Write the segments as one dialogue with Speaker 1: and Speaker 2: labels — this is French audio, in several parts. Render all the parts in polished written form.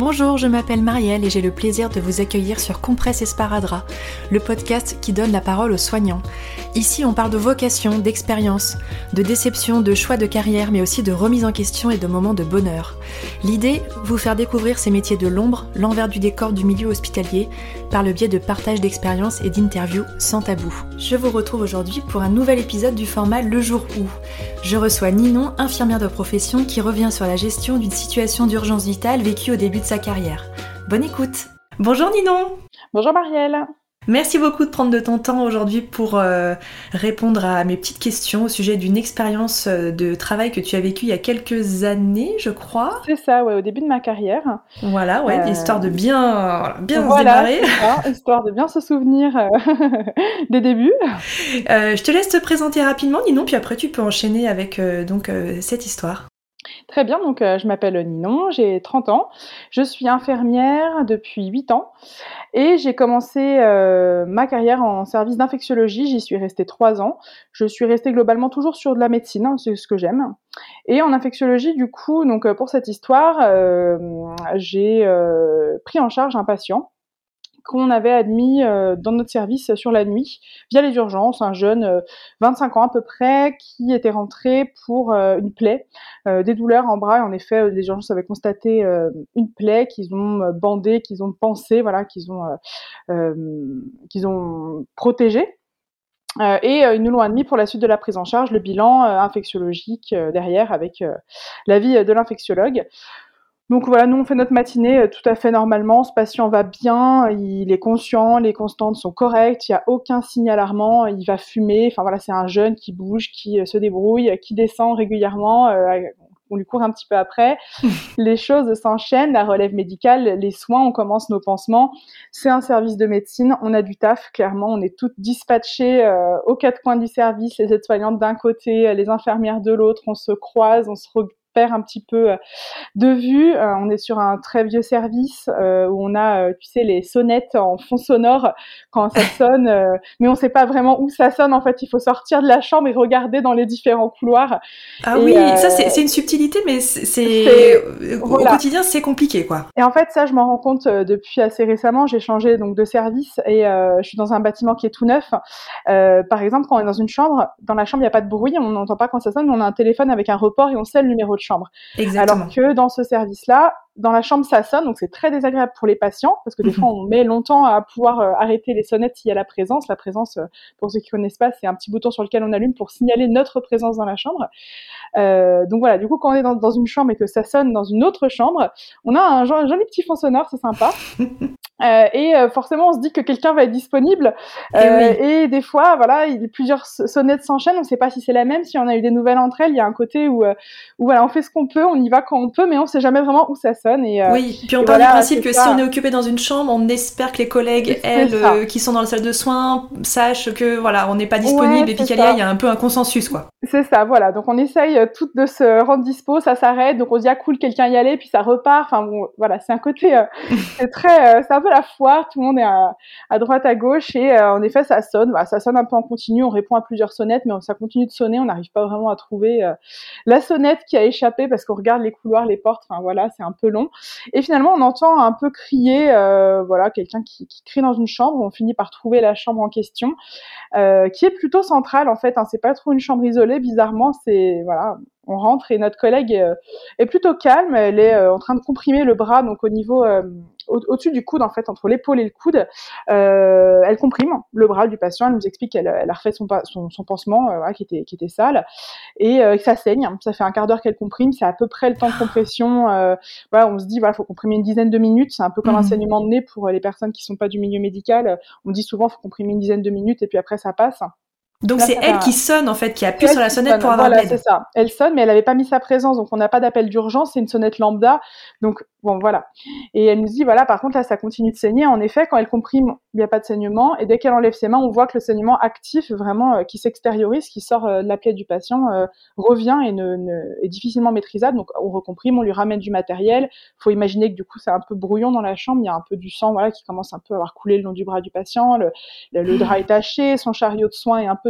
Speaker 1: Bonjour, je m'appelle Marielle et j'ai le plaisir de vous accueillir sur Compresse Esparadrap, le podcast qui donne la parole aux soignants. Ici, on parle de vocation, d'expérience, de déception, de choix de carrière, mais aussi de remise en question et de moments de bonheur. L'idée, vous faire découvrir ces métiers de l'ombre, l'envers du décor du milieu hospitalier, par le biais de partage d'expériences et d'interviews sans tabou. Je vous retrouve aujourd'hui pour un nouvel épisode du format Le Jour Où. Je reçois Ninon, infirmière de profession, qui revient sur la gestion d'une situation d'urgence vitale vécue au début de sa carrière. Bonne écoute. Bonjour Ninon.
Speaker 2: Bonjour Marielle.
Speaker 1: Merci beaucoup de prendre de ton temps aujourd'hui pour répondre à mes petites questions au sujet d'une expérience de travail que tu as vécue il y a quelques années, je crois.
Speaker 2: C'est ça, ouais, au début de ma carrière.
Speaker 1: Voilà, ouais, histoire de bien se
Speaker 2: voilà,
Speaker 1: démarrer.
Speaker 2: C'est ça, histoire de bien se souvenir des débuts.
Speaker 1: Je te laisse te présenter rapidement, Ninon, puis après tu peux enchaîner avec cette histoire.
Speaker 2: Très bien, donc je m'appelle Ninon, j'ai 30 ans, je suis infirmière depuis 8 ans et j'ai commencé ma carrière en service d'infectiologie, j'y suis restée 3 ans. Je suis restée globalement toujours sur de la médecine, hein, c'est ce que j'aime. Et en infectiologie, du coup, donc pour cette histoire, j'ai pris en charge un patient qu'on avait admis dans notre service sur la nuit, via les urgences, un jeune 25 ans à peu près, qui était rentré pour une plaie, des douleurs en bras. En effet, les urgences avaient constaté une plaie qu'ils ont bandée, qu'ils ont pansée, voilà, qu'ils ont protégée. Et ils nous l'ont admis pour la suite de la prise en charge, le bilan infectiologique derrière, avec l'avis de l'infectiologue. Donc voilà, nous on fait notre matinée tout à fait normalement, ce patient va bien, il est conscient, les constantes sont correctes, il n'y a aucun signe alarmant, il va fumer, enfin voilà, c'est un jeune qui bouge, qui se débrouille, qui descend régulièrement, on lui court un petit peu après. Les choses s'enchaînent, la relève médicale, les soins, on commence nos pansements, c'est un service de médecine, on a du taf, clairement, on est toutes dispatchées aux quatre coins du service, les aides-soignantes d'un côté, les infirmières de l'autre, on se croise, on se repère un petit peu de vue. On est sur un très vieux service où on a, tu sais, les sonnettes en fond sonore quand ça sonne, mais on sait pas vraiment où ça sonne. En fait, il faut sortir de la chambre et regarder dans les différents couloirs.
Speaker 1: Ah
Speaker 2: et,
Speaker 1: oui, ça c'est une subtilité, mais au quotidien c'est compliqué, quoi.
Speaker 2: Et en fait, ça, je m'en rends compte depuis assez récemment. J'ai changé donc de service et je suis dans un bâtiment qui est tout neuf. Par exemple, quand on est dans une chambre, dans la chambre, il n'y a pas de bruit, on n'entend pas quand ça sonne, mais on a un téléphone avec un report et on sait le numéro de chambre.
Speaker 1: Exactement.
Speaker 2: Alors que dans ce service-là, dans la chambre, ça sonne, donc c'est très désagréable pour les patients, parce que des fois, on met longtemps à pouvoir arrêter les sonnettes s'il y a la présence. La présence, pour ceux qui connaissent pas, c'est un petit bouton sur lequel on allume pour signaler notre présence dans la chambre. Donc voilà, du coup, quand on est dans une chambre et que ça sonne dans une autre chambre, on a un joli petit fond sonore, c'est sympa. Et forcément, on se dit que quelqu'un va être disponible. Et des fois, voilà, plusieurs sonnettes s'enchaînent. On ne sait pas si c'est la même, si on a eu des nouvelles entre elles. Il y a un côté où voilà, on fait ce qu'on peut, on y va quand on peut, mais on ne sait jamais vraiment où ça sonne.
Speaker 1: Oui, puis on part du principe que si on est occupé dans une chambre, on espère que les collègues, qui sont dans la salle de soins, sachent que voilà, on n'est pas disponible et puis qu'il y a un peu un consensus, quoi.
Speaker 2: C'est ça, voilà. Donc on essaye toutes de se rendre dispo, ça s'arrête, donc on se dit ah cool, quelqu'un y allait, puis ça repart. Enfin bon, voilà, c'est un côté, c'est un peu la foire. Tout le monde est à droite, à gauche, et en effet ça sonne. Voilà, ça sonne un peu en continu. On répond à plusieurs sonnettes, mais ça continue de sonner. On n'arrive pas vraiment à trouver la sonnette qui a échappé parce qu'on regarde les couloirs, les portes. Enfin voilà, c'est un peu long. Et finalement, on entend un peu crier, voilà, quelqu'un qui crie dans une chambre. On finit par trouver la chambre en question, qui est plutôt centrale en fait. Hein, c'est pas trop une chambre isolée. Bizarrement, c'est voilà, on rentre et notre collègue est plutôt calme. Elle est en train de comprimer le bras, donc au niveau au-dessus du coude en fait, entre l'épaule et le coude. Elle comprime le bras du patient. Elle nous explique qu'elle a refait son pansement qui était sale et que ça saigne. Ça fait un quart d'heure qu'elle comprime. C'est à peu près le temps de compression. Voilà, on se dit voilà, faut comprimer une dizaine de minutes. C'est un peu comme un saignement de nez pour les personnes qui sont pas du milieu médical. On dit souvent faut comprimer une dizaine de minutes et puis après ça passe.
Speaker 1: Donc là, c'est elle qui sonne en fait, qui appuie sur la sonnette pour avoir l'aide.
Speaker 2: Voilà, c'est ça. Elle sonne, mais elle n'avait pas mis sa présence, donc on n'a pas d'appel d'urgence. C'est une sonnette lambda, donc bon voilà. Et elle nous dit voilà, par contre là, ça continue de saigner. En effet, quand elle comprime, il n'y a pas de saignement, et dès qu'elle enlève ses mains, on voit que le saignement actif, vraiment, qui s'extériorise, qui sort de la plaie du patient, revient et est difficilement maîtrisable. Donc on recomprime, on lui ramène du matériel. Faut imaginer que du coup c'est un peu brouillon dans la chambre. Il y a un peu du sang, voilà, qui commence un peu à avoir coulé le long du bras du patient. Le drap est taché, son chariot de soins est un peu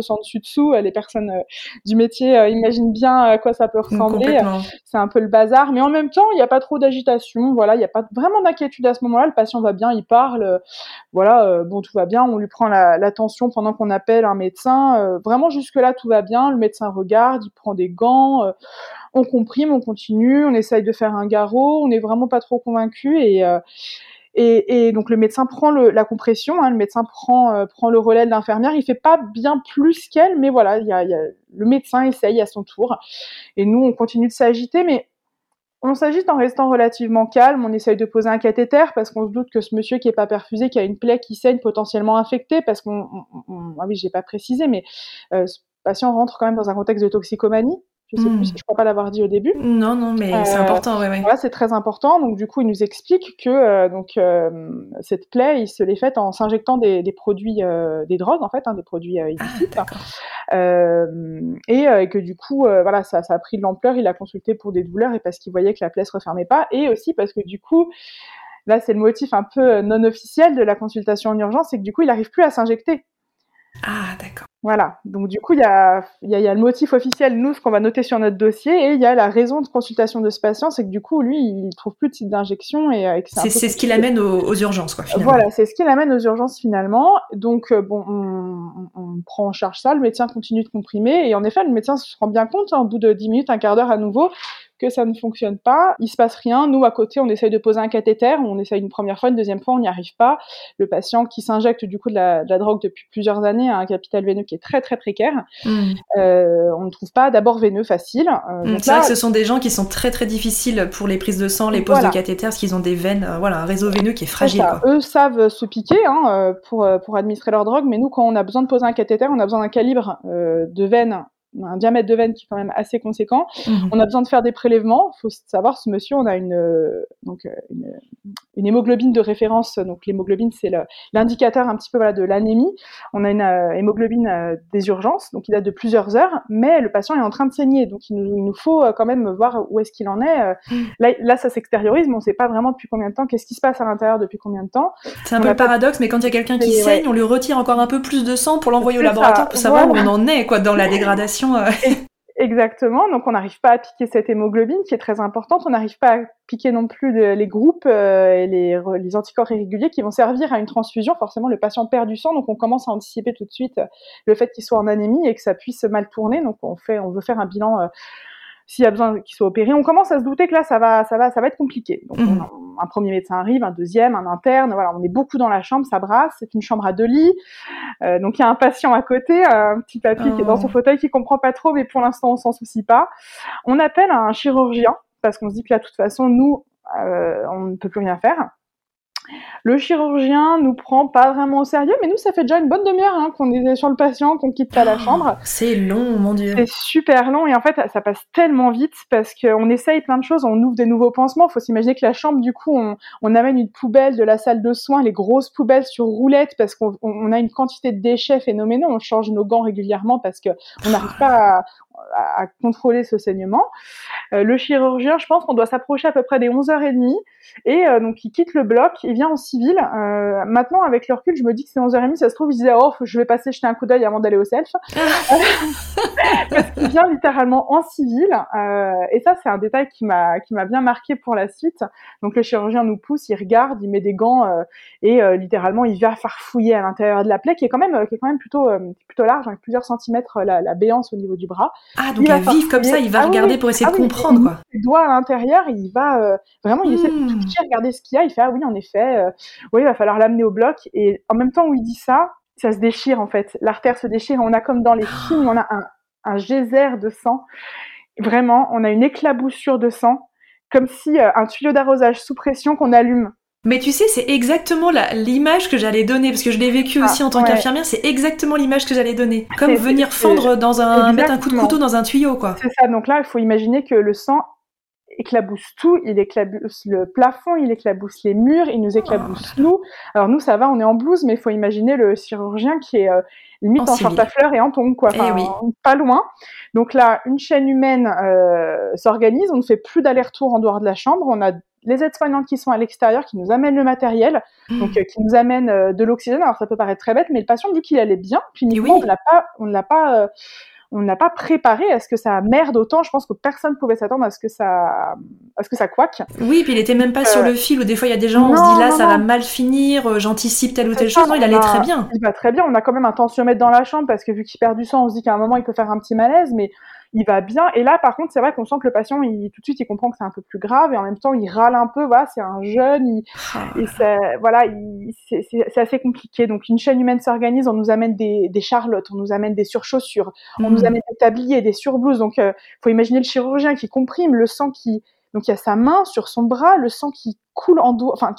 Speaker 2: sans dessus-dessous. Les personnes du métier imaginent bien à quoi ça peut ressembler. C'est un peu le bazar, mais en même temps, il n'y a pas trop d'agitation. Voilà, il n'y a pas vraiment d'inquiétude à ce moment-là. Le patient va bien, il parle. Voilà, bon, tout va bien. On lui prend la tension pendant qu'on appelle un médecin. Vraiment, jusque-là, tout va bien. Le médecin regarde, il prend des gants. On comprime, on continue, on essaye de faire un garrot. On n'est vraiment pas trop convaincu et donc le médecin prend la compression, le médecin prend le relais de l'infirmière. Il fait pas bien plus qu'elle, mais voilà, le médecin essaye à son tour. Et nous, on continue de s'agiter, mais on s'agite en restant relativement calme. On essaye de poser un cathéter parce qu'on se doute que ce monsieur qui est pas perfusé, qui a une plaie qui saigne potentiellement infectée, parce ah oui, j'ai pas précisé, mais ce patient rentre quand même dans un contexte de toxicomanie. Je sais plus, je crois pas l'avoir dit au début.
Speaker 1: Non, mais c'est important, ouais.
Speaker 2: Voilà, c'est très important. Donc du coup, il nous explique que cette plaie, il se l'est faite en s'injectant des produits, des drogues en fait, des produits illicites. Et que du coup, voilà, ça a pris de l'ampleur. Il a consulté pour des douleurs et parce qu'il voyait que la plaie se refermait pas, et aussi parce que du coup, là, c'est le motif un peu non officiel de la consultation en urgence, c'est que du coup, il n'arrive plus à s'injecter.
Speaker 1: Ah, d'accord.
Speaker 2: Voilà, donc du coup, il y a le motif officiel, nous, ce qu'on va noter sur notre dossier, et il y a la raison de consultation de ce patient, c'est que du coup, lui, il trouve plus de site d'injection et que
Speaker 1: c'est ce qui l'amène aux urgences, quoi, finalement.
Speaker 2: Voilà, c'est ce qui l'amène aux urgences, finalement. Donc, bon, on prend en charge ça, le médecin continue de comprimer, et en effet, le médecin se rend bien compte, au bout de 10 minutes, un quart d'heure à nouveau, que ça ne fonctionne pas, il se passe rien. Nous, à côté, on essaye de poser un cathéter, on essaye une première fois, une deuxième fois, on n'y arrive pas. Le patient qui s'injecte du coup de la drogue depuis plusieurs années a un capital veineux qui est très très précaire. On ne trouve pas d'abord veineux facile.
Speaker 1: C'est vrai que ce sont des gens qui sont très très difficiles pour les prises de sang, les poses de cathéter, parce qu'ils ont des veines, un réseau veineux qui est fragile. Quoi.
Speaker 2: Eux savent se piquer pour administrer leur drogue, mais nous, quand on a besoin de poser un cathéter, on a besoin d'un calibre de veine, un diamètre de veine qui est quand même assez conséquent. On a besoin de faire des prélèvements. Il faut savoir, ce monsieur, on a une hémoglobine de référence. Donc l'hémoglobine, c'est l'indicateur un petit peu de l'anémie. On a une hémoglobine des urgences, donc il date de plusieurs heures, mais le patient est en train de saigner, donc il nous faut quand même voir où est-ce qu'il en est. Là, ça s'extériorise, mais on ne sait pas vraiment depuis combien de temps, qu'est-ce qui se passe à l'intérieur depuis combien de temps.
Speaker 1: C'est un peu le paradoxe, mais quand il y a quelqu'un qui saigne, on lui retire encore un peu plus de sang pour l'envoyer au laboratoire pour savoir où on en est, quoi, dans la dégradation.
Speaker 2: Exactement, donc on n'arrive pas à piquer cette hémoglobine qui est très importante, on n'arrive pas à piquer non plus les groupes et les anticorps irréguliers qui vont servir à une transfusion. Forcément, le patient perd du sang, donc on commence à anticiper tout de suite le fait qu'il soit en anémie et que ça puisse mal tourner, donc on veut faire un bilan s'il y a besoin qu'il soit opéré. On commence à se douter que là, ça va être compliqué. Donc, un premier médecin arrive, un deuxième, un interne. Voilà, on est beaucoup dans la chambre, ça brasse. C'est une chambre à 2 lits. Donc, il y a un patient à côté, un petit papy qui est dans son fauteuil, qui comprend pas trop, mais pour l'instant, on s'en soucie pas. On appelle un chirurgien parce qu'on se dit que là, de toute façon, nous, on ne peut plus rien faire. Le chirurgien nous prend pas vraiment au sérieux, mais nous, ça fait déjà une bonne demi-heure qu'on est sur le patient, qu'on quitte pas la chambre.
Speaker 1: C'est long, mon Dieu.
Speaker 2: C'est super long, et en fait, ça passe tellement vite parce qu'on essaye plein de choses, on ouvre des nouveaux pansements. Faut s'imaginer que la chambre, du coup, on amène une poubelle de la salle de soins, les grosses poubelles sur roulettes, parce qu'on a une quantité de déchets phénoménaux. On change nos gants régulièrement parce que on n'arrive pas à contrôler ce saignement. Le chirurgien, je pense qu'on doit s'approcher à peu près des 11h30, et donc il quitte le bloc, il vient en civil. Maintenant, avec le recul, je me dis que c'est 11h30, ça se trouve, il disait « Oh, je vais passer jeter un coup d'œil avant d'aller au self ». Parce qu'il vient littéralement en civil, et ça, c'est un détail qui m'a bien marqué pour la suite. Donc le chirurgien nous pousse, il regarde, il met des gants, et littéralement, il vient farfouiller à l'intérieur de la plaie, qui est quand même plutôt large, avec plusieurs centimètres, la béance au niveau du bras.
Speaker 1: Ah, donc à vif comme ça, il va regarder pour essayer de comprendre, quoi.
Speaker 2: Il doigt à l'intérieur, il va vraiment, il essaie de toucher, regarder ce qu'il y a. Il fait « Ah oui, en effet, il va falloir l'amener au bloc ». Et en même temps où il dit ça se déchire, en fait. L'artère se déchire. On a, comme dans les films, on a un geyser de sang. Vraiment, on a une éclaboussure de sang, comme si un tuyau d'arrosage sous pression qu'on allume.
Speaker 1: Mais tu sais, c'est exactement l'image que j'allais donner, parce que je l'ai vécu aussi en tant qu'infirmière, c'est exactement l'image que j'allais donner. Comme venir fendre mettre un coup de couteau dans un tuyau, quoi.
Speaker 2: C'est ça, donc là, il faut imaginer que le sang éclabousse tout, il éclabousse le plafond, il éclabousse les murs, il nous éclabousse nous. Alors nous, ça va, on est en blouse, mais il faut imaginer le chirurgien qui est limite en short à fleurs et en tongs, quoi. Enfin, pas loin. Donc là, une chaîne humaine s'organise, on ne fait plus d'aller-retour en dehors de la chambre, on a les aides-soignantes qui sont à l'extérieur, qui nous amènent le matériel, donc qui nous amènent de l'oxygène. Alors ça peut paraître très bête, mais le patient dit qu'il allait bien, cliniquement, on ne l'a pas préparé à ce que ça merde autant. Je pense que personne pouvait s'attendre à ce que ça couaque.
Speaker 1: Oui, puis il était même pas sur le fil, où des fois il y a des gens, on se dit là, ça va mal finir, j'anticipe telle ou telle chose. Non, il allait très bien.
Speaker 2: Il va très bien. On a quand même un tensiomètre dans la chambre parce que vu qu'il perd du sang, on se dit qu'à un moment il peut faire un petit malaise, mais il va bien. Et là, par contre, c'est vrai qu'on sent que le patient, tout de suite, il comprend que c'est un peu plus grave et en même temps, il râle un peu. Voilà, c'est un jeune. C'est assez compliqué. Donc, une chaîne humaine s'organise. On nous amène des charlottes, on nous amène des surchaussures, on nous amène des tabliers, des surblouses. Donc, faut imaginer le chirurgien qui comprime le sang donc il y a sa main sur son bras, le sang qui coule en dos, enfin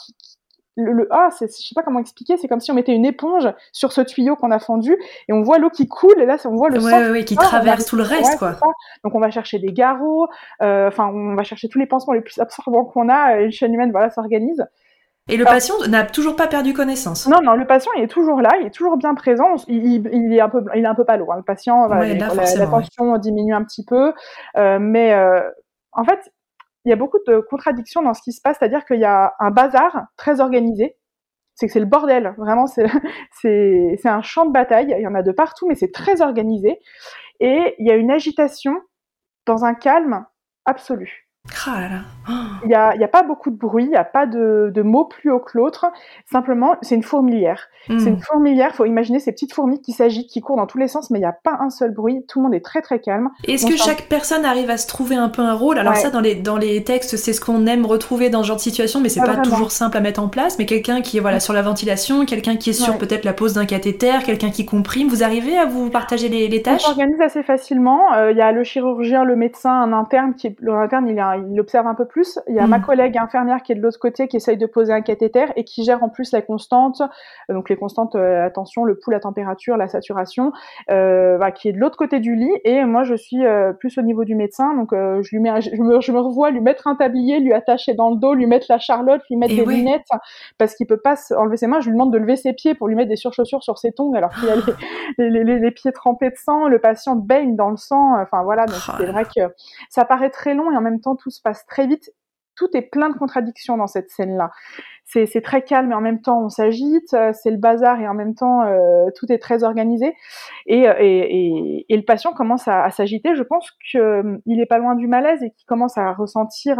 Speaker 2: je sais pas comment expliquer, c'est comme si on mettait une éponge sur ce tuyau qu'on a fendu et on voit l'eau qui coule et là on voit le sang
Speaker 1: qui traverse tout le reste, quoi.
Speaker 2: Donc on va chercher des garrots, on va chercher tous les pansements les plus absorbants qu'on a, une chaîne humaine s'organise.
Speaker 1: Et le patient n'a toujours pas perdu connaissance.
Speaker 2: Non, le patient il est toujours là, il est toujours bien présent. Il est un peu pâle, hein. Le patient, la tension diminue un petit peu, mais en fait, il y a beaucoup de contradictions dans ce qui se passe, c'est-à-dire qu'il y a un bazar très organisé. C'est que c'est le bordel, vraiment, c'est un champ de bataille. Il y en a de partout, mais c'est très organisé. Et il y a une agitation dans un calme absolu.
Speaker 1: Oh là là.
Speaker 2: Il y a pas beaucoup de bruit, il y a pas de mots plus haut que l'autre. Simplement, c'est une fourmilière. C'est une fourmilière. Faut imaginer ces petites fourmis qui s'agitent, qui courent dans tous les sens, mais il y a pas un seul bruit. Tout le monde est très très calme.
Speaker 1: Est-ce que chaque personne arrive à se trouver un peu un rôle? Alors ça, dans les textes, c'est ce qu'on aime retrouver dans ce genre de situation, mais c'est pas toujours simple à mettre en place. Mais quelqu'un qui est sur la ventilation, quelqu'un qui est sur peut-être la pose d'un cathéter, quelqu'un qui comprime. Vous arrivez à vous partager les tâches?
Speaker 2: On s'organise assez facilement. Il y a le chirurgien, le médecin, un interne il observe un peu plus. Il y a ma collègue infirmière qui est de l'autre côté, qui essaye de poser un cathéter et qui gère en plus la constante. Donc les constantes, attention, le pouls, la température, la saturation, qui est de l'autre côté du lit. Et moi, je suis plus au niveau du médecin. Donc je me revois lui mettre un tablier, lui attacher dans le dos, lui mettre la charlotte, lui mettre des lunettes parce qu'il peut pas enlever ses mains. Je lui demande de lever ses pieds pour lui mettre des surchaussures sur ses tongs alors qu'il a les pieds trempés de sang. Le patient baigne dans le sang. Enfin voilà, donc c'est vrai que ça paraît très long et en même temps tout se passe très vite. Tout est plein de contradictions dans cette scène-là. C'est très calme et en même temps on s'agite, c'est le bazar et en même temps tout est très organisé. Et le patient commence à s'agiter. Je pense qu'il est pas loin du malaise et qu'il commence à ressentir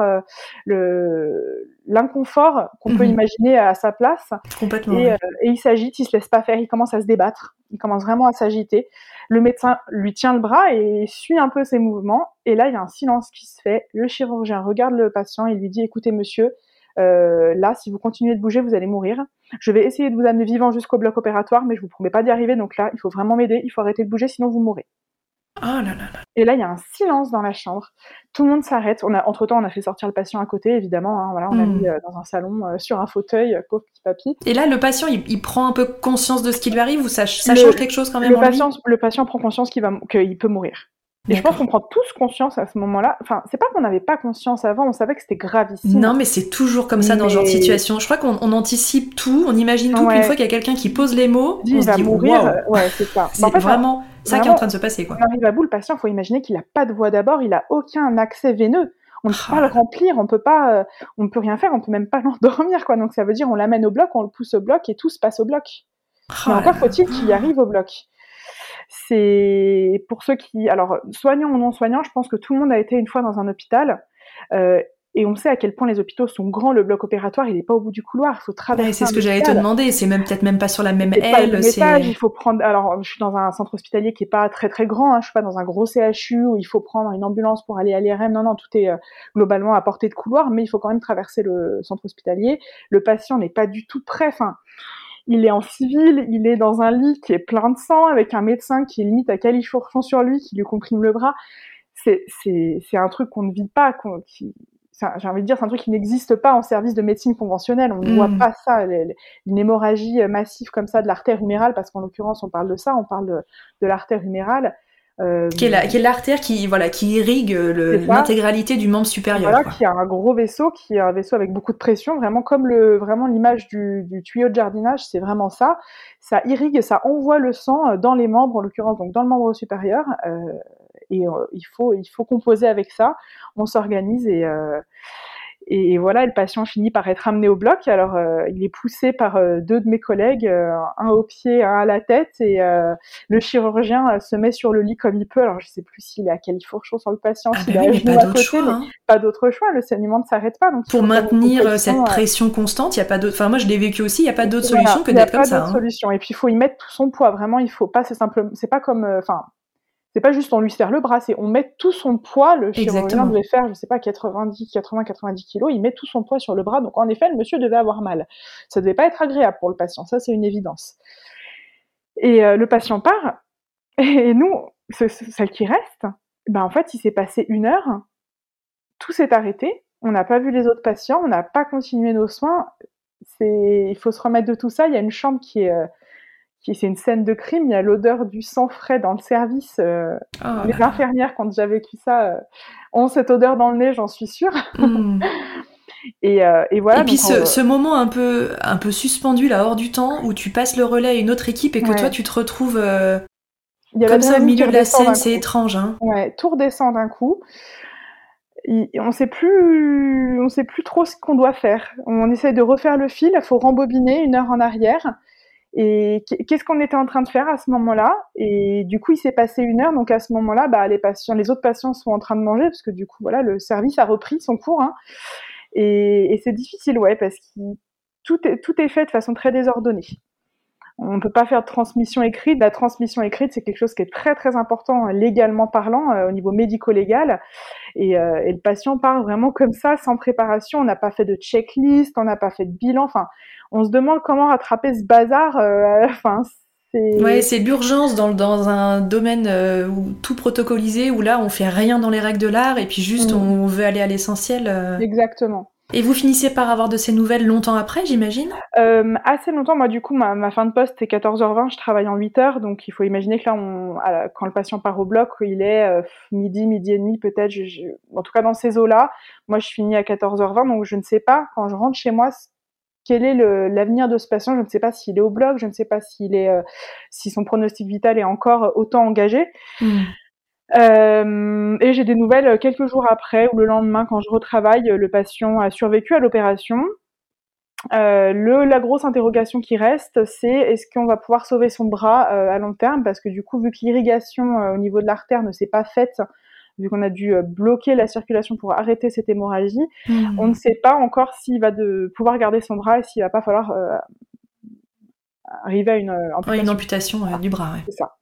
Speaker 2: l'inconfort qu'on peut imaginer à sa place.
Speaker 1: Complètement.
Speaker 2: Et il s'agite, il se laisse pas faire, il commence à se débattre, il commence vraiment à s'agiter. Le médecin lui tient le bras et suit un peu ses mouvements. Et là, il y a un silence qui se fait. Le chirurgien regarde le patient et lui dit « Écoutez, monsieur, là, si vous continuez de bouger, vous allez mourir. Je vais essayer de vous amener vivant jusqu'au bloc opératoire, mais je vous promets pas d'y arriver. Donc là, il faut vraiment m'aider. Il faut arrêter de bouger, sinon vous mourrez. »
Speaker 1: Oh là là là.
Speaker 2: Et là, il y a un silence dans la chambre. Tout le monde s'arrête. Entre-temps, on a fait sortir le patient à côté, évidemment. Hein, voilà, on l'a mis dans un salon, sur un fauteuil, pauvre petit papy.
Speaker 1: Et là, le patient, il prend un peu conscience de ce qui lui arrive ou ça change quelque chose quand même
Speaker 2: le patient prend conscience qu'il peut mourir. Et je pense qu'on prend tous conscience à ce moment-là. Enfin, c'est pas qu'on n'avait pas conscience avant, on savait que c'était gravissime.
Speaker 1: Non, mais c'est toujours comme ça dans ce genre de situation. Je crois qu'on anticipe tout, on imagine tout, puis une fois qu'il y a quelqu'un qui pose les mots, on se dit
Speaker 2: mourir.
Speaker 1: Wow.
Speaker 2: Ouais, c'est ça.
Speaker 1: C'est vraiment ça qui est en train de se passer, quoi.
Speaker 2: On arrive à bout, le patient, faut imaginer qu'il a pas de voie d'abord, il a aucun accès veineux. On ne peut pas le remplir, on peut rien faire, on peut même pas l'endormir, quoi. Donc ça veut dire on l'amène au bloc, on le pousse au bloc et tout se passe au bloc. Mais encore faut-il qu'il y arrive au bloc. C'est pour ceux alors soignants ou non soignants, je pense que tout le monde a été une fois dans un hôpital et on sait à quel point les hôpitaux sont grands. Le bloc opératoire, il est pas au bout du couloir, il faut traverser.
Speaker 1: C'est ce que j'allais te demander. C'est peut-être même pas sur la même aile.
Speaker 2: Il faut prendre. Alors, je suis dans un centre hospitalier qui est pas très très grand. Hein, je suis pas dans un gros CHU où il faut prendre une ambulance pour aller à l'IRM. Non, tout est globalement à portée de couloir, mais il faut quand même traverser le centre hospitalier. Le patient n'est pas du tout prêt. Enfin, il est en civil, il est dans un lit qui est plein de sang, avec un médecin qui est limite à califourchon sur lui, qui lui comprime le bras. C'est un truc qu'on ne vit pas, j'ai envie de dire, c'est un truc qui n'existe pas en service de médecine conventionnelle. On ne voit pas ça, une hémorragie massive comme ça de l'artère humérale, parce qu'en l'occurrence, on parle de ça, on parle de l'artère humérale.
Speaker 1: Qui est l'artère qui irrigue l'intégralité du membre supérieur.
Speaker 2: Voilà, qui a un gros vaisseau, qui est un vaisseau avec beaucoup de pression, vraiment comme vraiment l'image du tuyau de jardinage, c'est vraiment ça. Ça irrigue, ça envoie le sang dans les membres, en l'occurrence donc dans le membre supérieur, et il faut composer avec ça. On s'organise Et voilà, le patient finit par être amené au bloc. Alors, il est poussé par deux de mes collègues, un au pied, un à la tête, et le chirurgien se met sur le lit comme il peut. Alors, je sais plus s'il est à califourchon sur le patient, s'il est à
Speaker 1: mais
Speaker 2: genoux
Speaker 1: pas
Speaker 2: à
Speaker 1: d'autre
Speaker 2: côté,
Speaker 1: choix,
Speaker 2: mais
Speaker 1: hein.
Speaker 2: pas d'autre choix. Le saignement ne s'arrête pas, donc il
Speaker 1: Pour
Speaker 2: faut faire une
Speaker 1: maintenir
Speaker 2: compression.
Speaker 1: cette pression constante, il y a pas d'autre. Enfin, moi, je l'ai vécu aussi. Il y a pas d'autre
Speaker 2: Voilà,
Speaker 1: solution que
Speaker 2: il n'y a
Speaker 1: d'être comme
Speaker 2: pas
Speaker 1: ça,
Speaker 2: d'autre
Speaker 1: hein.
Speaker 2: solution. Et puis, il faut y mettre tout son poids. Vraiment, il faut pas. C'est simplement, c'est pas comme, enfin. C'est pas juste on lui serre le bras, c'est on met tout son poids. Le chirurgien
Speaker 1: Exactement.
Speaker 2: devait faire, je sais pas, 90 kilos, il met tout son poids sur le bras. Donc en effet, le monsieur devait avoir mal. Ça devait pas être agréable pour le patient, ça c'est une évidence. Et le patient part, et nous, celle qui reste, ben en fait, il s'est passé 1 heure, tout s'est arrêté, on n'a pas vu les autres patients, on n'a pas continué nos soins. Il faut se remettre de tout ça. Il y a une chambre c'est une scène de crime, il y a l'odeur du sang frais dans le service.
Speaker 1: Oh
Speaker 2: Les
Speaker 1: là là.
Speaker 2: infirmières, quand j'ai vécu ça, ont cette odeur dans le nez, j'en suis sûre.
Speaker 1: Hmm.
Speaker 2: Et voilà,
Speaker 1: Et puis
Speaker 2: donc
Speaker 1: ce moment un peu suspendu là hors du temps où tu passes le relais à une autre équipe et que toi
Speaker 2: ouais.
Speaker 1: tu te retrouves
Speaker 2: Il y a
Speaker 1: comme ça au
Speaker 2: l'adrénaline qui
Speaker 1: milieu de la
Speaker 2: redescend
Speaker 1: scène,
Speaker 2: d'un
Speaker 1: c'est
Speaker 2: coup.
Speaker 1: étrange, hein.
Speaker 2: Ouais, tout redescend d'un coup. On sait plus trop ce qu'on doit faire. On essaye de refaire le fil, il faut rembobiner 1 heure en arrière. Et qu'est-ce qu'on était en train de faire à ce moment-là? Et du coup, il s'est passé 1 heure, donc à ce moment-là, bah, les autres patients sont en train de manger, parce que du coup, voilà, le service a repris son cours, hein. Et c'est difficile, ouais, parce que tout est fait de façon très désordonnée. On ne peut pas faire de transmission écrite. La transmission écrite, c'est quelque chose qui est très très important légalement parlant, au niveau médico-légal. Et le patient part vraiment comme ça, sans préparation. On n'a pas fait de checklist, on n'a pas fait de bilan. Enfin, on se demande comment rattraper ce bazar. Enfin,
Speaker 1: Ouais,
Speaker 2: c'est
Speaker 1: c'est l'urgence dans un domaine où tout protocolisé, où là on fait rien dans les règles de l'art et puis juste
Speaker 2: Mm,
Speaker 1: on veut aller à l'essentiel.
Speaker 2: exactement.
Speaker 1: Et vous finissez par avoir de ces nouvelles longtemps après, j'imagine?
Speaker 2: Assez longtemps, moi du coup, ma fin de poste c'est 14h20, je travaille en 8 heures, donc il faut imaginer que là, quand le patient part au bloc, il est midi et demi peut-être, en tout cas dans ces eaux-là. Moi je finis à 14h20, donc je ne sais pas, quand je rentre chez moi, quel est l'avenir de ce patient. Je ne sais pas s'il est au bloc, je ne sais pas si son pronostic vital est encore autant engagé. Et j'ai des nouvelles quelques jours après ou le lendemain quand je retravaille, le patient a survécu à l'opération. La grosse interrogation qui reste, c'est est-ce qu'on va pouvoir sauver son bras à long terme, parce que du coup, vu que l'irrigation au niveau de l'artère ne s'est pas faite, vu qu'on a dû bloquer la circulation pour arrêter cette hémorragie, on ne sait pas encore s'il va pouvoir garder son bras et s'il va pas falloir arriver à une
Speaker 1: Ouais, une
Speaker 2: amputation.
Speaker 1: amputation
Speaker 2: Voilà,
Speaker 1: du bras, ouais.
Speaker 2: c'est ça.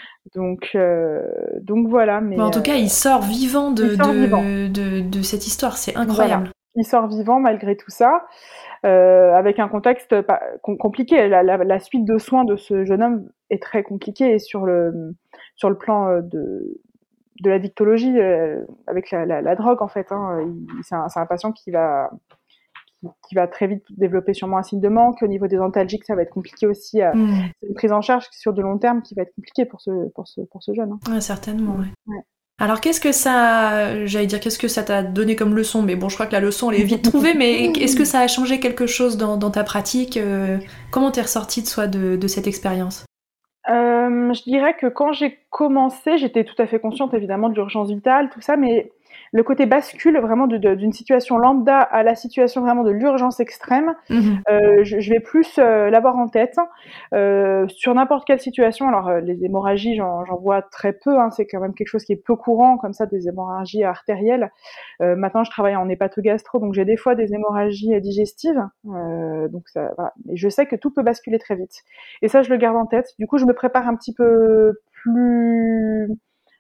Speaker 2: Donc voilà,
Speaker 1: Bon, en
Speaker 2: mais
Speaker 1: tout cas, il sort vivant
Speaker 2: il sort vivant.
Speaker 1: de cette histoire, c'est
Speaker 2: Voilà,
Speaker 1: incroyable.
Speaker 2: il sort vivant malgré tout ça. Avec un contexte compliqué. La suite de soins de ce jeune homme est très compliquée, et sur le plan de la dictologie, avec la drogue en fait, hein, c'est un patient qui va très vite développer sûrement un signe de manque. Au niveau des antalgiques, ça va être compliqué aussi. C'est une prise en charge sur de long terme qui va être compliquée pour ce jeune, hein.
Speaker 1: Ouais, certainement, ouais.
Speaker 2: Ouais.
Speaker 1: Alors qu'est-ce que ça t'a donné comme leçon? Mais bon, je crois que la leçon, elle est vite trouvée, mais est-ce que ça a changé quelque chose dans ta pratique? Comment t'es ressortie de cette expérience?
Speaker 2: Je dirais que quand j'ai commencé, j'étais tout à fait consciente évidemment de l'urgence vitale, tout ça, mais le côté bascule vraiment d'une situation lambda à la situation vraiment de l'urgence extrême, je vais plus l'avoir en tête. Sur n'importe quelle situation. Alors les hémorragies, j'en vois très peu, hein, c'est quand même quelque chose qui est peu courant, comme ça, des hémorragies artérielles. Maintenant, je travaille en hépatogastro, donc j'ai des fois des hémorragies digestives. Donc ça, voilà. Et je sais que tout peut basculer très vite. Et ça, je le garde en tête. Du coup, je me prépare un petit peu plus.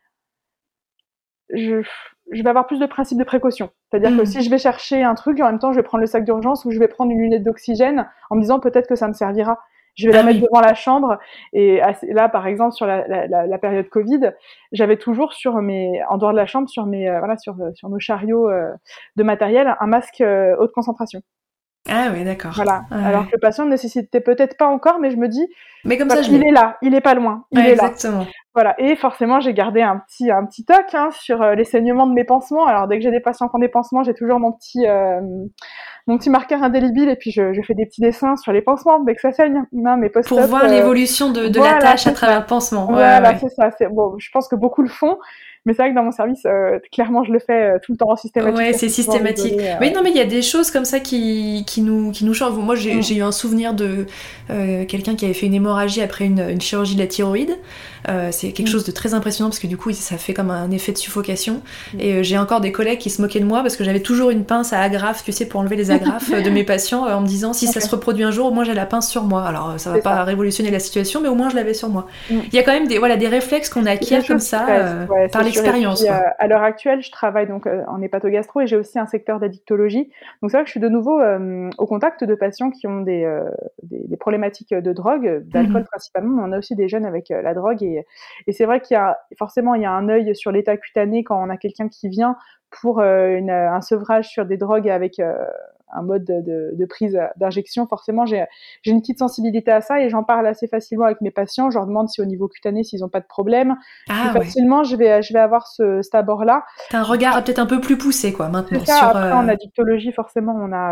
Speaker 2: Je, je vais avoir plus de principe de précaution. C'est-à-dire que si je vais chercher un truc, en même temps, je vais prendre le sac d'urgence, ou je vais prendre une lunette d'oxygène en me disant peut-être que ça me servira. Je vais la mettre devant la chambre. Et là, par exemple, sur la période Covid, j'avais toujours en dehors de la chambre, sur nos chariots de matériel, un masque haute concentration.
Speaker 1: Ah oui, d'accord.
Speaker 2: Voilà.
Speaker 1: Ouais.
Speaker 2: Alors que le patient ne nécessitait peut-être pas encore, mais je me dis,
Speaker 1: Mais comme
Speaker 2: voilà,
Speaker 1: ça,
Speaker 2: il est là, il est pas loin, il est là.
Speaker 1: exactement.
Speaker 2: Voilà. Et forcément, j'ai gardé un petit toc, hein, sur les saignements de mes pansements. Alors dès que j'ai des patients qui ont des pansements, j'ai toujours mon petit marqueur indélébile, et puis je fais des petits dessins sur les pansements dès que ça saigne. Non, mes post-op.
Speaker 1: Pour voir l'évolution de
Speaker 2: voilà,
Speaker 1: la tâche à
Speaker 2: c'est
Speaker 1: travers
Speaker 2: ça.
Speaker 1: le pansement. Ouais,
Speaker 2: Voilà,
Speaker 1: ouais.
Speaker 2: c'est ça. Bon, je pense que beaucoup le font, Mais c'est vrai que dans mon service, clairement, je le fais tout le temps systématiquement.
Speaker 1: Ouais, c'est systématique. Mais non, mais il y a des choses comme ça qui nous changent. Moi, j'ai eu un souvenir de quelqu'un qui avait fait une hémorragie après une chirurgie de la thyroïde. C'est quelque chose de très impressionnant parce que du coup, ça fait comme un effet de suffocation. Et j'ai encore des collègues qui se moquaient de moi parce que j'avais toujours une pince à agrafe, tu sais, pour enlever les agrafes de mes patients en me disant si ça se reproduit un jour, au moins j'ai la pince sur moi. Alors, ça va pas révolutionner la situation, mais au moins je l'avais sur moi. Il y a quand même des réflexes qu'on acquiert comme ça par l'expérience.
Speaker 2: À l'heure actuelle, je travaille donc en hépatogastro et j'ai aussi un secteur d'addictologie. Donc c'est vrai que je suis de nouveau au contact de patients qui ont des problématiques de drogue, d'alcool principalement, mais on a aussi des jeunes avec la drogue et c'est vrai qu'il y a forcément un œil sur l'état cutané quand on a quelqu'un qui vient pour un sevrage sur des drogues avec un mode de prise d'injection. Forcément, j'ai une petite sensibilité à ça et j'en parle assez facilement avec mes patients. Je leur demande si au niveau cutané, s'ils n'ont pas de problème. Facilement, je vais avoir cet abord-là.
Speaker 1: T'as un regard peut-être un peu plus poussé, quoi, maintenant.
Speaker 2: C'est ça. Après, en addictologie, forcément,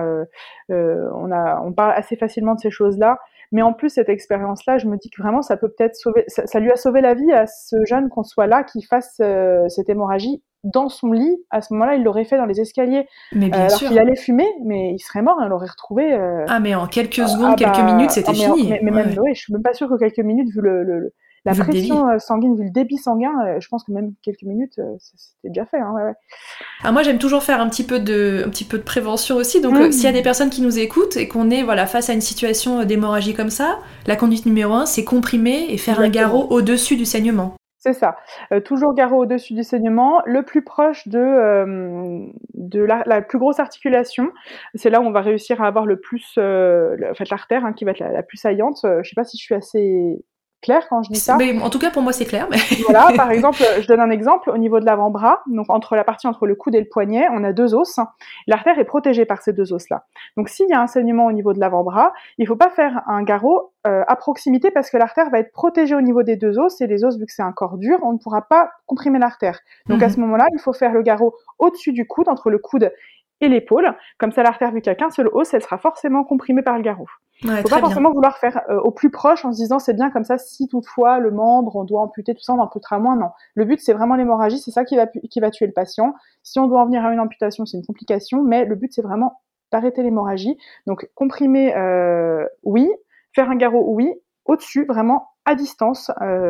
Speaker 2: on parle assez facilement de ces choses-là. Mais en plus, cette expérience-là, je me dis que vraiment, ça peut peut-être sauver, ça lui a sauvé la vie à ce jeune qu'on soit là, qui fasse cette hémorragie dans son lit. À ce moment-là, il l'aurait fait dans les escaliers.
Speaker 1: Mais bien sûr.
Speaker 2: Alors qu'il allait fumer, mais il serait mort, on l'aurait retrouvé.
Speaker 1: Ah, mais en quelques secondes, quelques minutes, c'était fini.
Speaker 2: Mais même, je suis même pas sûre que quelques minutes, vu la pression sanguine, vu le débit sanguin, je pense que même quelques minutes, c'était déjà fait.
Speaker 1: Alors moi, j'aime toujours faire un petit peu de prévention aussi. Donc, s'il y a des personnes qui nous écoutent et qu'on est face à une situation d'hémorragie comme ça, la conduite numéro 1, c'est comprimer et faire un garrot au-dessus du saignement.
Speaker 2: C'est ça. Toujours garrot au-dessus du saignement, le plus proche de la plus grosse articulation. C'est là où on va réussir à avoir le plus, l'artère qui va être la plus saillante. Je sais pas si je suis assez claire quand je dis ça.
Speaker 1: Mais en tout cas, pour moi, c'est clair. Mais...
Speaker 2: Voilà, par exemple, je donne un exemple. Au niveau de l'avant-bras, donc la partie entre le coude et le poignet, on a 2 os. L'artère est protégée par ces 2 os-là. Donc, s'il y a un saignement au niveau de l'avant-bras, il faut pas faire un garrot à proximité parce que l'artère va être protégée au niveau des 2 os et les os, vu que c'est un corps dur, on ne pourra pas comprimer l'artère. Donc, à ce moment-là, il faut faire le garrot au-dessus du coude, entre le coude et l'épaule. Comme ça, l'artère, vu qu'il y a qu'un seul os, elle sera forcément comprimée par le garrot.
Speaker 1: Ouais,
Speaker 2: faut pas forcément vouloir faire au plus proche en se disant c'est bien comme ça, si toutefois le membre, on doit amputer tout ça, on amputera moins. Non. Le but, c'est vraiment l'hémorragie, c'est ça qui va tuer le patient. Si on doit en venir à une amputation, c'est une complication, mais le but, c'est vraiment d'arrêter l'hémorragie. Donc, comprimer, oui. Faire un garrot, oui. Au-dessus, vraiment à distance.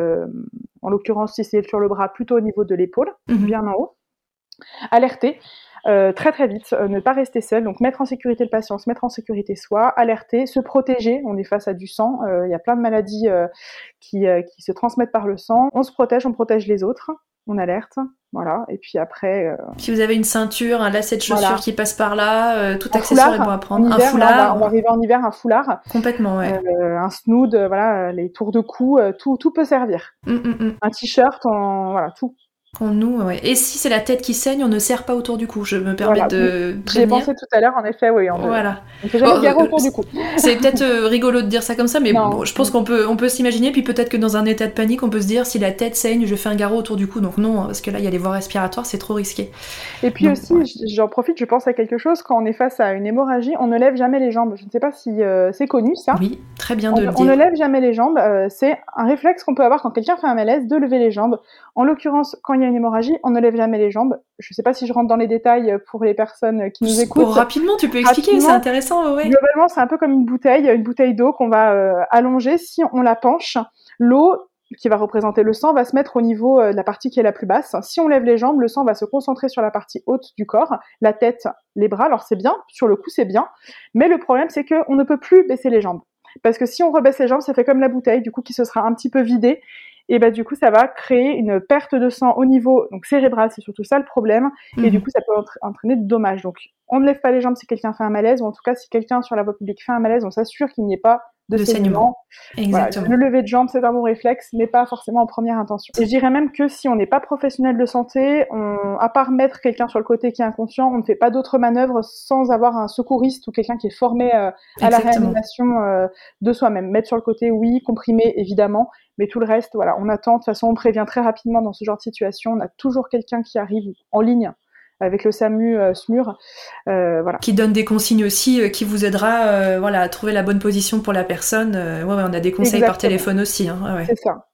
Speaker 2: En l'occurrence, si c'est sur le bras, plutôt au niveau de l'épaule, bien en haut. Alerter. Très très vite, ne pas rester seul, donc mettre en sécurité le patient, se mettre en sécurité soi, alerter, se protéger, on est face à du sang, il y a plein de maladies qui se transmettent par le sang, on se protège, on protège les autres, on alerte, voilà, et puis après...
Speaker 1: Si vous avez une ceinture, un lacet de chaussure qui passe par là, tout
Speaker 2: un
Speaker 1: accessoire
Speaker 2: foulard,
Speaker 1: est bon à prendre,
Speaker 2: hiver,
Speaker 1: un foulard...
Speaker 2: On va arriver en hiver, un foulard.
Speaker 1: Complètement, ouais.
Speaker 2: Un snood, voilà, les tours de cou, tout peut servir. Un t-shirt, voilà, tout.
Speaker 1: Pour nous, ouais. Et si c'est la tête qui saigne, on ne serre pas autour du cou. Je me permets de prévenir.
Speaker 2: J'y ai pensé tout à l'heure, en effet, oui.
Speaker 1: Voilà.
Speaker 2: On fait jamais garrot autour du cou.
Speaker 1: C'est peut-être rigolo de dire ça comme ça, mais bon, je pense qu'on peut s'imaginer, puis peut-être que dans un état de panique, on peut se dire si la tête saigne, je fais un garrot autour du cou. Donc non, parce que là, il y a les voies respiratoires, c'est trop risqué.
Speaker 2: Et puis aussi, j'en profite, je pense à quelque chose, quand on est face à une hémorragie, on ne lève jamais les jambes. Je ne sais pas si c'est connu, ça.
Speaker 1: Oui, très bien de le dire.
Speaker 2: On ne lève jamais les jambes. C'est un réflexe qu'on peut avoir quand quelqu'un fait un malaise, de lever les jambes. En l'occurrence, quand il y a une hémorragie, on ne lève jamais les jambes. Je ne sais pas si je rentre dans les détails pour les personnes qui nous écoutent.
Speaker 1: Rapidement, tu peux expliquer, c'est intéressant. Ouais.
Speaker 2: Globalement, c'est un peu comme une bouteille d'eau qu'on va allonger. Si on la penche, l'eau qui va représenter le sang va se mettre au niveau de la partie qui est la plus basse. Si on lève les jambes, le sang va se concentrer sur la partie haute du corps, la tête, les bras. Alors c'est bien, sur le coup c'est bien, mais le problème c'est qu'on ne peut plus baisser les jambes. Parce que si on rebaisse les jambes, ça fait comme la bouteille, du coup qui se sera un petit peu vidée. Et du coup, ça va créer une perte de sang au niveau cérébral, c'est surtout ça le problème. Et du coup, ça peut entraîner de dommages. Donc, on ne lève pas les jambes si quelqu'un fait un malaise, ou en tout cas, si quelqu'un sur la voie publique fait un malaise, on s'assure qu'il n'y ait pas de saignement.
Speaker 1: Exactement.
Speaker 2: Voilà, le lever de jambes, c'est un bon réflexe, mais pas forcément en première intention. Et je dirais même que si on n'est pas professionnel de santé, à part mettre quelqu'un sur le côté qui est inconscient, on ne fait pas d'autres manœuvres sans avoir un secouriste ou quelqu'un qui est formé à la réanimation de soi-même. Mettre sur le côté, oui, comprimer, évidemment, mais tout le reste, voilà, on attend. De toute façon, on prévient très rapidement dans ce genre de situation. On a toujours quelqu'un qui arrive en ligne avec le SAMU, SMUR, voilà.
Speaker 1: Qui donne des consignes aussi, qui vous aidera à trouver la bonne position pour la personne. On a des conseils par téléphone aussi. Hein. Ouais.
Speaker 2: C'est ça.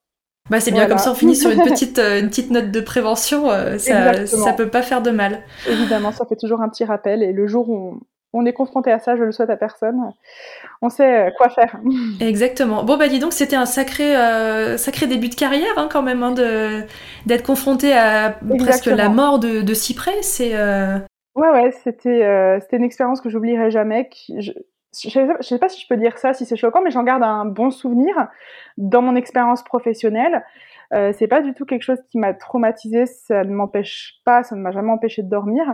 Speaker 1: Bah c'est bien, comme ça on finit sur une petite note de prévention, ça peut pas faire de mal.
Speaker 2: Évidemment, ça fait toujours un petit rappel, et le jour où on est confronté à ça, je le souhaite à personne, on sait quoi faire.
Speaker 1: Exactement. Bon bah dis donc, c'était un sacré début de carrière quand même, d'être confronté à presque la mort de si près, c'est...
Speaker 2: Ouais, c'était une expérience que j'oublierai jamais. Je sais pas si je peux dire ça, si c'est choquant, mais j'en garde un bon souvenir dans mon expérience professionnelle. C'est pas du tout quelque chose qui m'a traumatisée, ça ne m'a jamais empêché de dormir.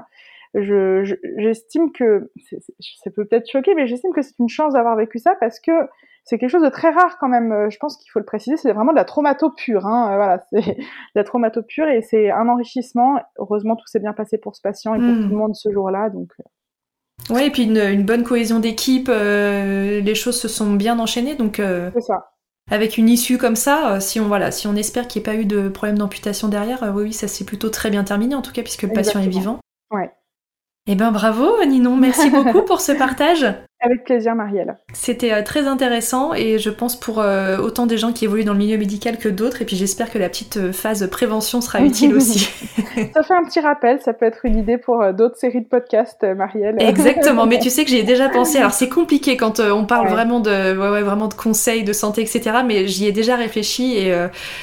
Speaker 2: J'estime que, ça peut peut-être choquer, mais j'estime que c'est une chance d'avoir vécu ça, parce que c'est quelque chose de très rare quand même. Je pense qu'il faut le préciser, c'est vraiment de la traumato pure. Voilà, c'est de la traumato pure, et c'est un enrichissement. Heureusement, tout s'est bien passé pour ce patient et pour tout le monde ce jour-là. Donc.
Speaker 1: Ouais, et puis une bonne cohésion d'équipe, les choses se sont bien enchaînées, donc
Speaker 2: c'est ça.
Speaker 1: Avec une issue comme ça, si on espère qu'il n'y ait pas eu de problème d'amputation derrière, oui, ça s'est plutôt très bien terminé en tout cas, puisque le patient est vivant.
Speaker 2: Ouais.
Speaker 1: Eh ben bravo Ninon, merci beaucoup pour ce partage.
Speaker 2: Avec plaisir Marielle.
Speaker 1: C'était très intéressant, et je pense pour autant des gens qui évoluent dans le milieu médical que d'autres, et puis j'espère que la petite phase prévention sera utile aussi.
Speaker 2: Ça fait un petit rappel, ça peut être une idée pour d'autres séries de podcasts, Marielle.
Speaker 1: Exactement, mais tu sais que j'y ai déjà pensé. Alors c'est compliqué quand on parle vraiment vraiment de conseils de santé, etc. Mais j'y ai déjà réfléchi, et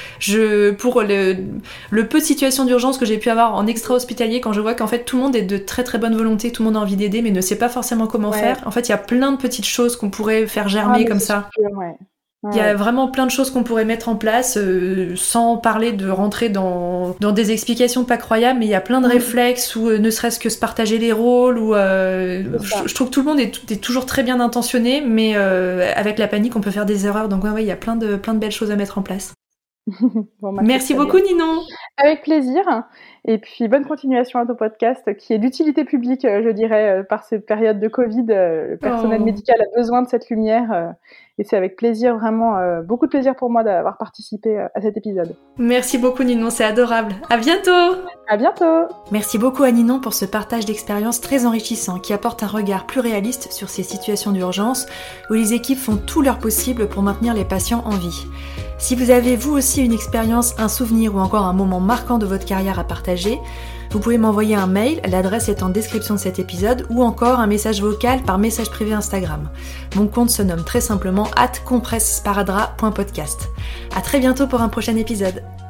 Speaker 1: pour le peu de situations d'urgence que j'ai pu avoir en extra-hospitalier, quand je vois qu'en fait tout le monde est de très très bonne volonté, tout le monde a envie d'aider, mais ne sait pas forcément comment faire. En fait, il y a plein de petites choses qu'on pourrait faire germer comme ça.
Speaker 2: Sûr,
Speaker 1: Il y a vraiment plein de choses qu'on pourrait mettre en place, sans parler de rentrer dans des explications pas croyables, mais il y a plein de réflexes, ou ne serait-ce que se partager les rôles, ou je trouve que tout le monde est toujours très bien intentionné, mais avec la panique on peut faire des erreurs, donc il y a plein de belles choses à mettre en place. Bon, merci beaucoup Ninon.
Speaker 2: Avec plaisir, et puis bonne continuation à ton podcast qui est d'utilité publique, je dirais, par cette période de Covid. Le personnel médical a besoin de cette lumière, et c'est avec plaisir, vraiment beaucoup de plaisir pour moi d'avoir participé à cet épisode.
Speaker 1: Merci beaucoup Ninon, c'est adorable. À bientôt.
Speaker 2: À bientôt.
Speaker 1: Merci beaucoup à Ninon pour ce partage d'expérience très enrichissant qui apporte un regard plus réaliste sur ces situations d'urgence où les équipes font tout leur possible pour maintenir les patients en vie. Si vous avez vous aussi une expérience, un souvenir ou encore un moment marquant de votre carrière à partager, vous pouvez m'envoyer un mail, l'adresse est en description de cet épisode, ou encore un message vocal par message privé Instagram. Mon compte se nomme très simplement @compressesparadra.podcast. À très bientôt pour un prochain épisode.